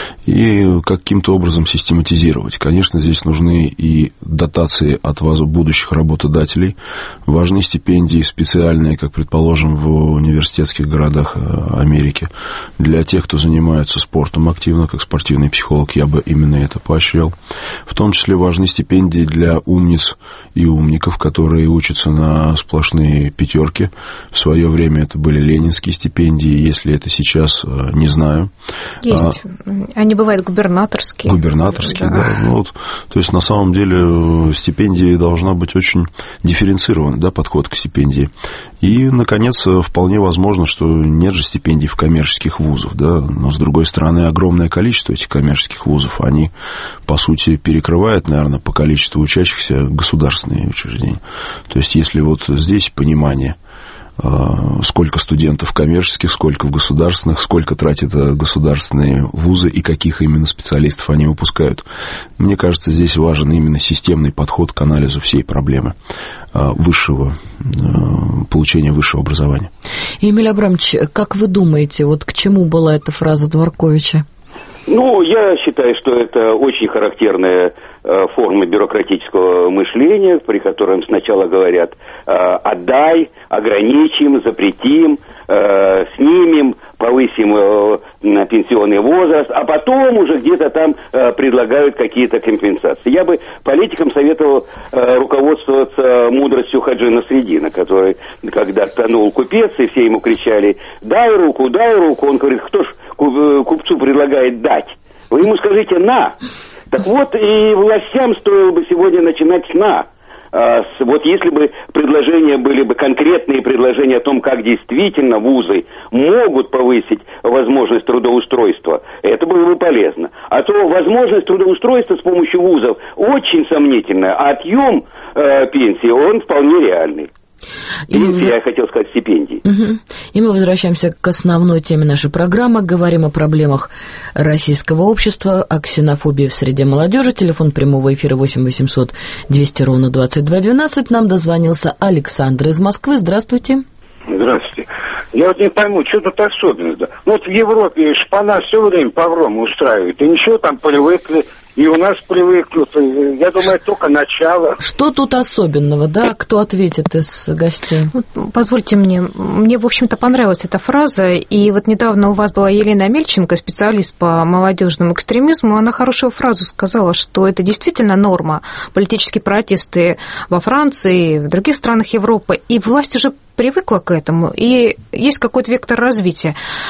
и каким-то образом систематизировать. Конечно, здесь нужны и дотации от будущих работодателей, важны стипендии специальные, как, предположим, в университетских городах Америки. Для тех, кто занимается спортом активно, как спортивный психолог, я бы именно это поощрял. В том числе важны стипендии для умниц и умников, которые учатся на сплошные пятерки. В свое время это были ленинские стипендии, если это сейчас, не знаю. Есть. А, Они бывают губернаторские. Губернаторские, да. да. Ну, вот, то есть, на самом деле, стипендии должна быть очень дифференцирован, да, подход к стипендии. И, наконец, вполне возможно, что нет же стипендий в коммерческих вузах, да, но, с другой стороны, огромное количество этих коммерческих вузов, они, по сути, перекрывают, наверное, по количеству учащихся государственные учреждения. То есть, если вот здесь понимание, сколько студентов коммерческих, сколько в государственных, сколько тратят государственные вузы и каких именно специалистов они выпускают. Мне кажется, здесь важен именно системный подход к анализу всей проблемы высшего, получения высшего образования. Эмиль Абрамович, как вы думаете, вот к чему была эта фраза Дворковича? Ну, я считаю, что это очень характерная э, форма бюрократического мышления, при котором сначала говорят э, «отдай», «ограничим», «запретим», э, «снимем», «повысим э, пенсионный возраст», а потом уже где-то там э, предлагают какие-то компенсации. Я бы политикам советовал э, руководствоваться мудростью Хаджи Насреддина, который, когда тонул купец, и все ему кричали «дай руку, дай руку», он говорит: кто ж купцу предлагает дать? Вы ему скажите «на». Так вот, и властям стоило бы сегодня начинать с «на». А, с, вот если бы предложения были бы, конкретные предложения о том, как действительно вузы могут повысить возможность трудоустройства, это было бы полезно. А то возможность трудоустройства с помощью вузов очень сомнительная, а отъем э, пенсии, он вполне реальный. И мы... Я хотел сказать стипендии. Угу. И мы возвращаемся к основной теме нашей программы. Говорим о проблемах российского общества, о ксенофобии в среде молодежи. Телефон прямого эфира восемь восемьсот двести ровно двадцать два двенадцать. Нам дозвонился Александр из Москвы. Здравствуйте. Здравствуйте. Я вот не пойму, что тут особенного. Ну вот в Европе шпана все время погромы устраивает, и ничего, там привыкли. И у нас привыкнут. Я думаю, только начало. Что тут особенного, да? Кто ответит из гостей? Позвольте мне. Мне, в общем-то, понравилась эта фраза. И вот недавно у вас была Елена Мельченко, специалист по молодежному экстремизму. Она хорошую фразу сказала, что это действительно норма. Политические протесты во Франции, в других странах Европы. И власть уже привыкла к этому. И есть какой-то вектор развития.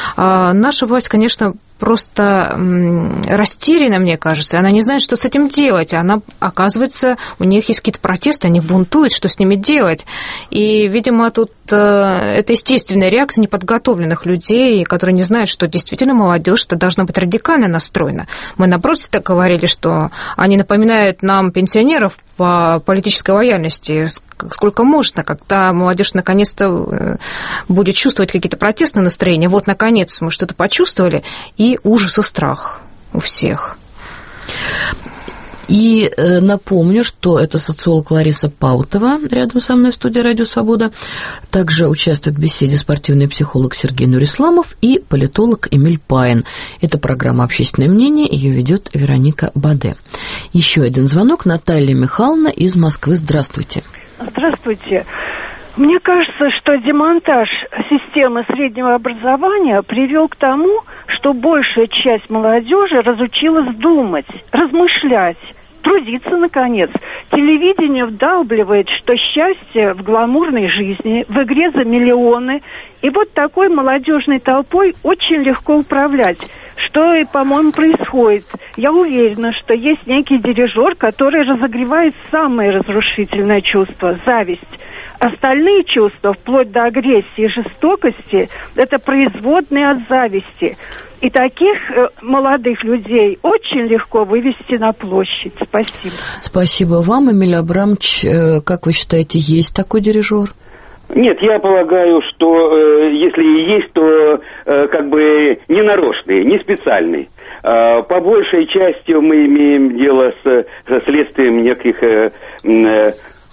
А наша власть, конечно, просто растеряна, мне кажется. Она не знает, что с этим делать. Она, оказывается, у них есть какие-то протесты, они бунтуют, что с ними делать. И, видимо, тут это естественная реакция неподготовленных людей, которые не знают, что действительно молодежь-то должна быть радикально настроена. Мы, наоборот, так говорили, что они напоминают нам пенсионеров по политической лояльности, сколько можно, когда молодежь наконец-то будет чувствовать какие-то протестные настроения. Вот, наконец, мы что-то почувствовали, и ужас и страх у всех. И э, напомню, что это социолог Лариса Паутова, рядом со мной в студии «Радио Свобода». Также участвует в беседе спортивный психолог Сергей Нурисламов и политолог Эмиль Паин. Это программа «Общественное мнение», ее ведет Вероника Баде. Еще один звонок. Наталья Михайловна из Москвы. Здравствуйте. Здравствуйте. Мне кажется, что демонтаж системы среднего образования привел к тому, что большая часть молодежи разучилась думать, размышлять, трудиться, наконец. Телевидение вдалбливает, что счастье в гламурной жизни, в игре за миллионы. И вот такой молодежной толпой очень легко управлять, что и, по-моему, происходит. Я уверена, что есть некий дирижер, который разогревает самое разрушительное чувство – зависть. Остальные чувства, вплоть до агрессии и жестокости, это производные от зависти. И таких э, молодых людей очень легко вывести на площадь. Спасибо. Спасибо вам, Эмиль Абрамович. Э, как вы считаете, есть такой дирижер? Нет, я полагаю, что э, если и есть, то э, как бы не нарочный, не специальный. Э, по большей части мы имеем дело с, со следствием неких... Э, э,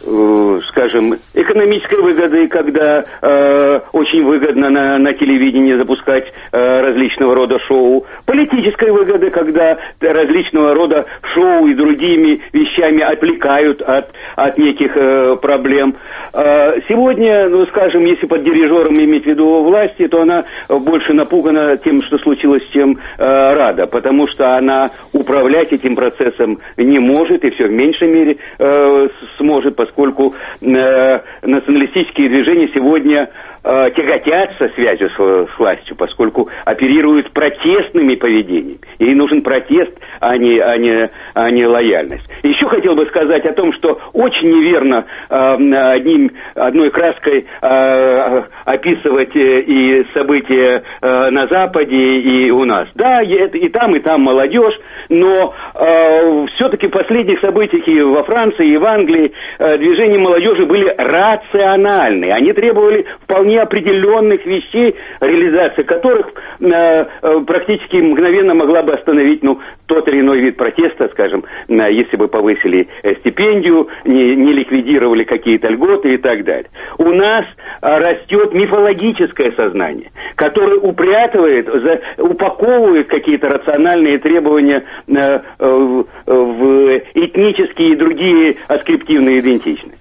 скажем, экономической выгоды, когда э, очень выгодно на, на телевидении запускать э, различного рода шоу, политической выгоды, когда различного рода шоу и другими вещами отвлекают от, от неких э, проблем. Э, сегодня, ну, скажем, если под дирижером иметь в виду власти, то она больше напугана тем, что случилось, чем э, рада, потому что она управлять этим процессом не может и все в меньшей мере э, сможет, поскольку э, националистические движения сегодня э, тяготятся связью с, с властью, поскольку оперируют протестными поведениями. Ей нужен протест, а не, а не, а не лояльность. Еще хотел бы сказать о том, что очень неверно э, одним, одной краской э, описывать и события э, на Западе, и у нас. Да, и, и там, и там молодежь, но э, все-таки в последних событиях и во Франции, и в Англии э, движения молодежи были рациональны. Они требовали вполне определенных вещей, реализация которых э, э, практически мгновенно могла бы остановить, ну, тот или иной вид протеста, скажем, э, если бы повысили э, стипендию, не, не ликвидировали какие-то льготы и так далее. У нас э, растет мифологическое сознание, которое упрятывает, за, упаковывает какие-то рациональные требования э, э, в этнические и другие аскриптивные идентичности.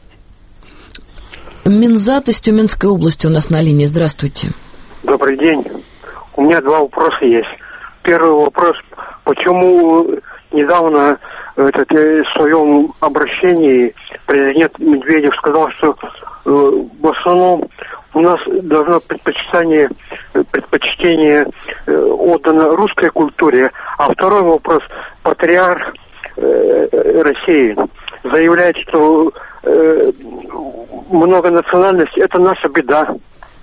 Минзат из Тюменской области у нас на линии. Здравствуйте. Добрый день. У меня два вопроса есть. Первый вопрос. Почему недавно этот, в своем обращении президент Медведев сказал, что э, в основном у нас должно предпочтение, предпочтение э, отдано русской культуре. А второй вопрос. Патриарх э, России заявляет, что э, многонациональность – это наша беда.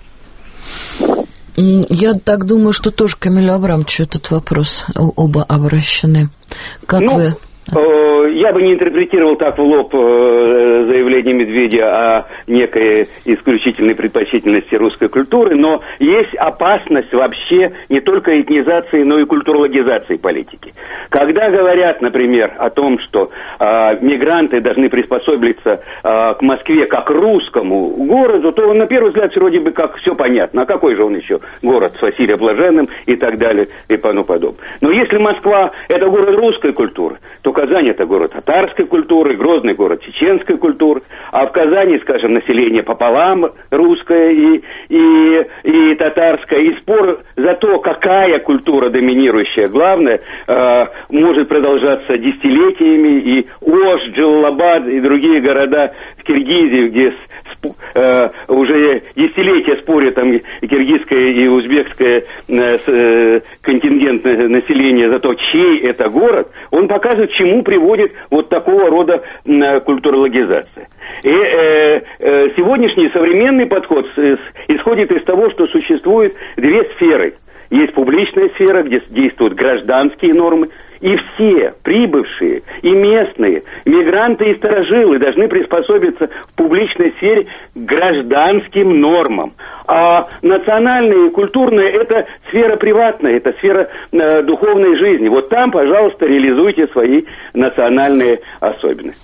Я так думаю, что тоже к Эмилю Абрамовичу этот вопрос оба обращены. Как ну, вы... Я бы не интерпретировал так в лоб заявление Медведя о некой исключительной предпочтительности русской культуры, но есть опасность вообще не только этнизации, но и культурологизации политики. Когда говорят, например, о том, что э, мигранты должны приспособиться э, к Москве как к русскому городу, то на первый взгляд вроде бы как все понятно. А какой же он еще город с Василием Блаженным и так далее и тому подобное. Но если Москва – это город русской культуры, то Казань – это город татарской культуры, Грозный – город чеченской культуры, а в Казани, скажем, население пополам русское и, и, и татарское, и спор за то, какая культура доминирующая, главное, э, может продолжаться десятилетиями, и Ош, Джалалабад и другие города в Киргизии, где Uh, уже десятилетия спорят там и киргизское, и узбекское uh, uh, контингент населения за то, чей это город, он показывает, к чему приводит вот такого рода uh, культурологизация. И uh, uh, сегодняшний современный подход исходит из того, что существует две сферы. Есть публичная сфера, где действуют гражданские нормы, и все прибывшие, и местные, мигранты и старожилы должны приспособиться в публичной сфере к гражданским нормам. А национальное и культурное – это сфера приватная, это сфера э, духовной жизни. Вот там, пожалуйста, реализуйте свои национальные особенности.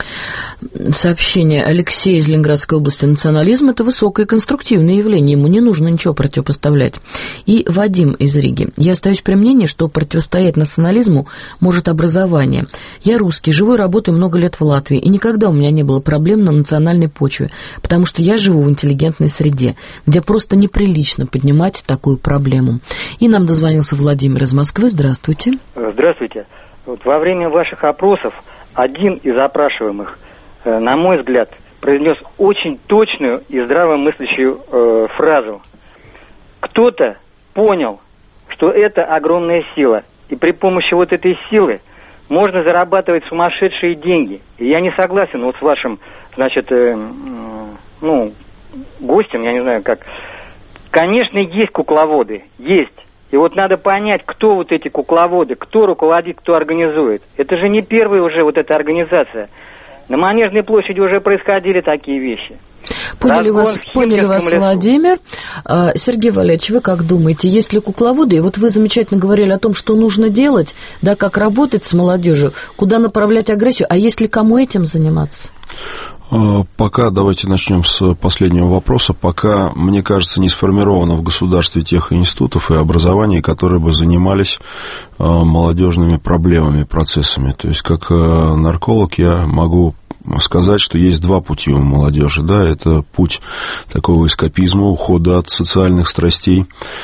Сообщение. Алексей из Ленинградской области. Национализм – это высокое и конструктивное явление, ему не нужно ничего противопоставлять. И Вадим из Риги. Я остаюсь при мнении, что противостоять национализму может образование. Я русский, живу и работаю много лет в Латвии, и никогда у меня не было проблем на национальной почве, потому что я живу в интеллигентной среде, где просто неприлично поднимать такую проблему. И нам дозвонился Владимир из Москвы. Здравствуйте. Здравствуйте. Вот во время ваших опросов один из опрашиваемых, на мой взгляд, произнес очень точную и здравомыслящую э, фразу. Кто-то понял, что это огромная сила, и при помощи вот этой силы можно зарабатывать сумасшедшие деньги. И я не согласен вот с вашим, значит, э, э, ну, гостем, я не знаю как. Конечно, есть кукловоды, есть. И вот надо понять, кто вот эти кукловоды, кто руководит, кто организует. Это же не первая уже вот эта организация. На Манежной площади уже происходили такие вещи. Поняли вас, поняли вас, Владимир. Сергей Валерьевич, вы как думаете, есть ли кукловоды? И вот вы замечательно говорили о том, что нужно делать, да, как работать с молодежью, куда направлять агрессию, а есть ли кому этим заниматься? Пока, давайте начнем с последнего вопроса, пока, мне кажется, не сформировано в государстве тех институтов и образований, которые бы занимались молодежными проблемами, процессами. То есть, как нарколог я могу сказать, что есть два пути у молодежи, да, это путь такого эскапизма, ухода от социальных страстей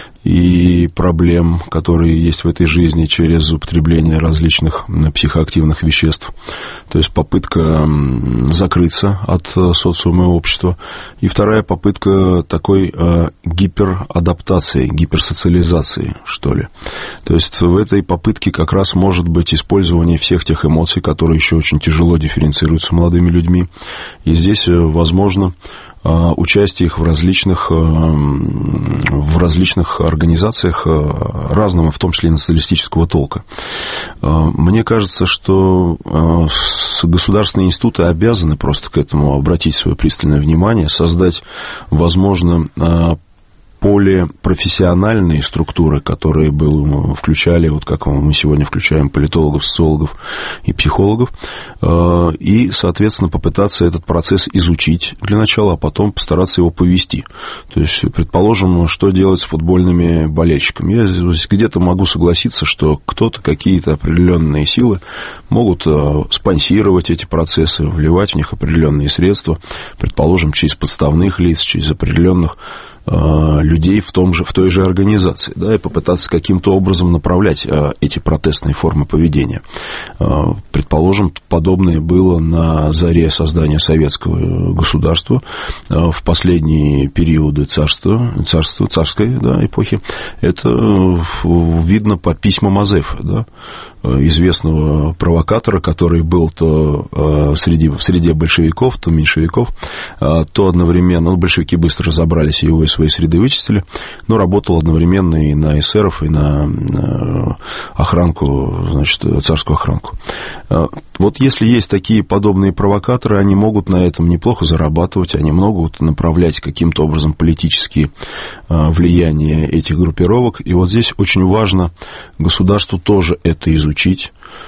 и проблем, которые есть в этой жизни через употребление различных психоактивных веществ. То есть попытка закрыться от социума и общества. И вторая попытка такой гиперадаптации, гиперсоциализации, что ли. То есть в этой попытке как раз может быть использование всех тех эмоций, которые еще очень тяжело дифференцируются молодыми людьми. И здесь возможно участие их в различных, в различных организациях разного, в том числе и националистического толка. Мне кажется, что государственные институты обязаны просто к этому обратить свое пристальное внимание, создать, возможно, более профессиональные структуры, которые бы включали, вот как мы сегодня включаем политологов, социологов и психологов, и, соответственно, попытаться этот процесс изучить для начала, а потом постараться его повести. То есть, предположим, что делать с футбольными болельщиками. Я где-то могу согласиться, что кто-то, какие-то определенные силы могут спонсировать эти процессы, вливать в них определенные средства, предположим, через подставных лиц, через определенных людей в, том же, в той же организации, да, и попытаться каким-то образом направлять эти протестные формы поведения. Предположим, подобное было на заре создания советского государства в последние периоды царства, царства царской, да, эпохи. Это видно по письмам Азефа, да, известного провокатора, который был то среди, в среде большевиков, то меньшевиков, то одновременно, ну, большевики быстро разобрались, его из своей среды вычистили, но работал одновременно и на эсеров, и на охранку, значит, царскую охранку. Вот если есть такие подобные провокаторы, они могут на этом неплохо зарабатывать, они могут направлять каким-то образом политические влияния этих группировок, и вот здесь очень важно государству тоже это изучить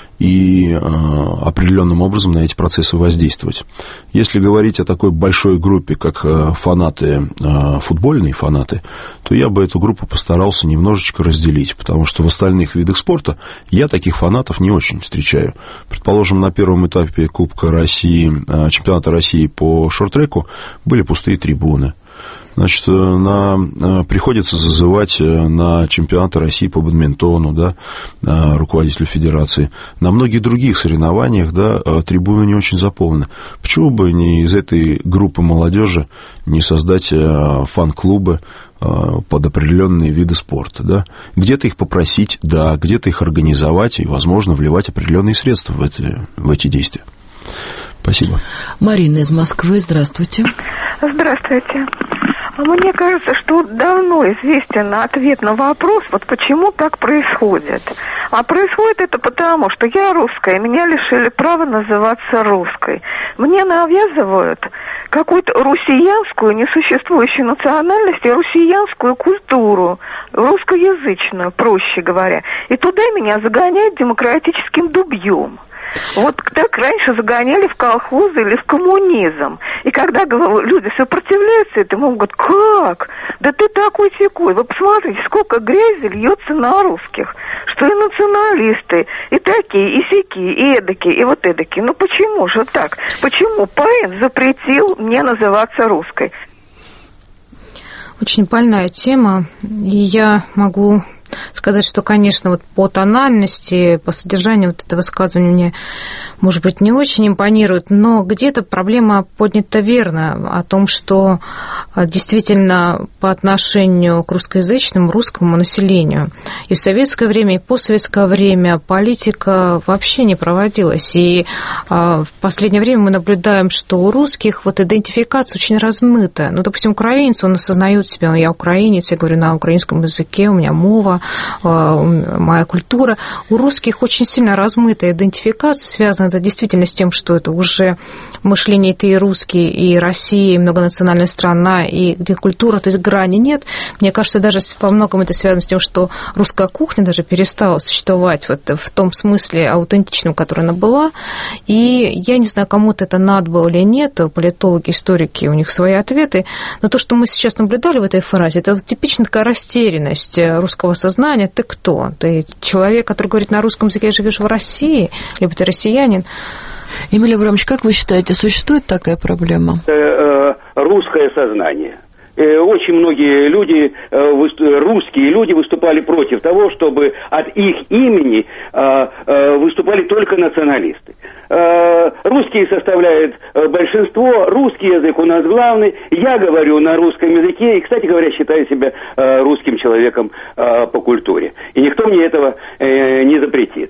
и э, определенным образом на эти процессы воздействовать. Если говорить о такой большой группе, как э, фанаты, э, футбольные фанаты, то я бы эту группу постарался немножечко разделить, потому что в остальных видах спорта я таких фанатов не очень встречаю. Предположим, на первом этапе Кубка России, э, чемпионата России по шорт-треку были пустые трибуны. Значит, на, приходится зазывать на чемпионаты России по бадминтону, да, руководителю федерации. На многих других соревнованиях, да, трибуны не очень заполнены. Почему бы не из этой группы молодежи не создать фан-клубы под определенные виды спорта, да? Где-то их попросить, да, где-то их организовать и, возможно, вливать определенные средства в эти, в эти действия. Спасибо. Марина из Москвы, здравствуйте. Здравствуйте. А мне кажется, что давно известен ответ на вопрос, вот почему так происходит. А происходит это потому, что я русская, меня лишили права называться русской. Мне навязывают какую-то руссиянскую, несуществующую национальность и руссиянскую культуру, русскоязычную, проще говоря. И туда меня загоняют демократическим дубьем. Вот так раньше загоняли в колхозы или в коммунизм. И когда люди сопротивляются этому, говорят, как? Да ты такой-сякой. Вы посмотрите, сколько грязи льется на русских. Что и националисты, и такие, и сякие, и эдакие, и вот эдакие. Ну почему же так? Почему Паин запретил мне называться русской? Очень больная тема, и я могу сказать, что, конечно, вот по тональности, по содержанию вот этого высказывания мне, может быть, не очень импонирует, но где-то проблема поднята верно о том, что действительно по отношению к русскоязычному, русскому населению и в советское время, и в постсоветское время политика вообще не проводилась. И в последнее время мы наблюдаем, что у русских вот идентификация очень размытая. Ну, допустим, украинец, он осознает себя, я украинец, я говорю на украинском языке, у меня мова, моя культура. У русских очень сильно размытая идентификация, связана это действительно с тем, что это уже мышление, это и русские, и Россия, и многонациональная страна, и где культура, то есть грани нет. Мне кажется, даже во многом это связано с тем, что русская кухня даже перестала существовать вот в том смысле аутентичном, который она была. И я не знаю, кому-то это надо было или нет, политологи, историки, у них свои ответы, но то, что мы сейчас наблюдали в этой фразе, это типичная такая растерянность русского сознания. Ты кто? Ты человек, который говорит на русском языке, живешь в России, либо ты россиянин. Эмилий Абрамович, как вы считаете, существует такая проблема? Русское сознание. Очень многие люди, русские люди, выступали против того, чтобы от их имени выступали только националисты. Русские составляют большинство, русский язык у нас главный, я говорю на русском языке и, кстати говоря, считаю себя русским человеком по культуре. И никто мне этого не запретит.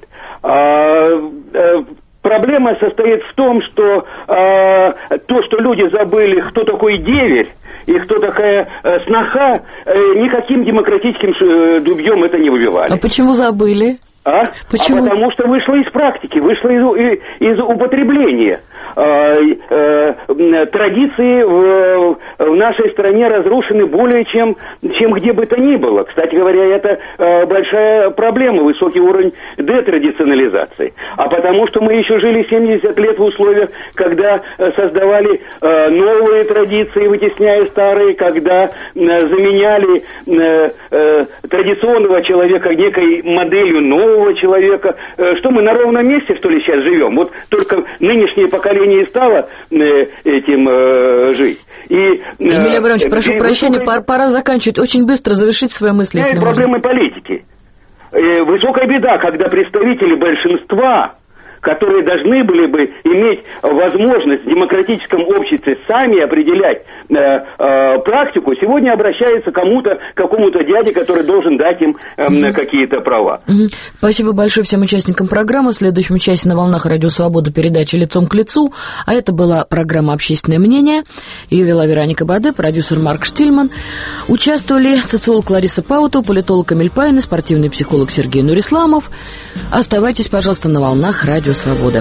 Проблема состоит в том, что то, что люди забыли, кто такой деверь, и кто такая э, сноха, э, никаким демократическим э, дубьем это не выбивали. А почему забыли? А? Почему? А потому что вышло из практики, вышло из, из употребления. Э, э, традиции в, в нашей стране разрушены более чем, чем где бы то ни было. Кстати говоря, это э, большая проблема, высокий уровень детрадиционализации. А потому что мы еще жили семьдесят лет в условиях, когда создавали э, новые традиции, вытесняя старые, когда э, заменяли э, э, традиционного человека некой моделью нового человека. Э, что мы на ровном месте, что ли, сейчас живем? Вот только нынешнее поколение не стало э, этим э, жить. И, э, Эмилий Абрамович, прошу и, прощения, высокой... пора заканчивать. Очень быстро завершить свои мысли. Это проблемы политики. Э, высокая беда, когда представители большинства, которые должны были бы иметь возможность в демократическом обществе сами определять э, э, практику, сегодня обращаются к кому-то, к какому-то дяде, который должен дать им э, mm-hmm. какие-то права. Mm-hmm. Спасибо большое всем участникам программы. В следующем часе на волнах Радио Свобода передача «Лицом к лицу». А это была программа «Общественное мнение». Ее вела Вероника Баде, продюсер Марк Штильман. Участвовали социолог Лариса Паутова, политолог Эмиль Паин и спортивный психолог Сергей Нурисламов. Оставайтесь, пожалуйста, на волнах Радио Свобода.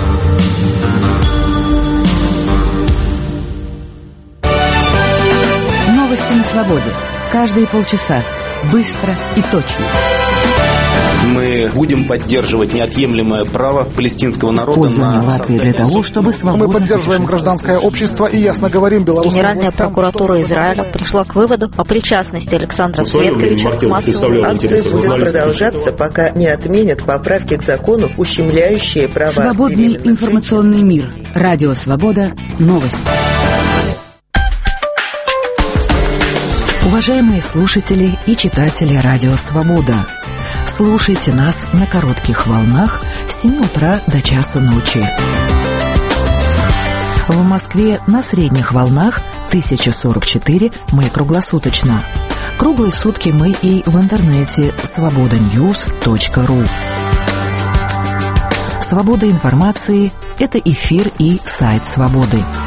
Новости на свободе. Каждые полчаса. Быстро и точно. Мы будем поддерживать неотъемлемое право палестинского народа на Латвии для того, чтобы свободно... Мы поддерживаем гражданское общество и ясно говорим белорусским Генеральная властям, прокуратура Израиля пришла к выводу о причастности Александра Светковича к массовому... Акция будет продолжаться, пока не отменят поправки к закону, ущемляющие права... Свободный информационный мир. Радио Свобода. Новости. Уважаемые слушатели и читатели Радио Свобода, слушайте нас на коротких волнах с семи утра до часу ночи. В Москве на средних волнах тысяча сорок четыре, мы круглосуточно. Круглые сутки мы и в интернете свобода ньюс точка ру. Свобода информации – это эфир и сайт Свободы.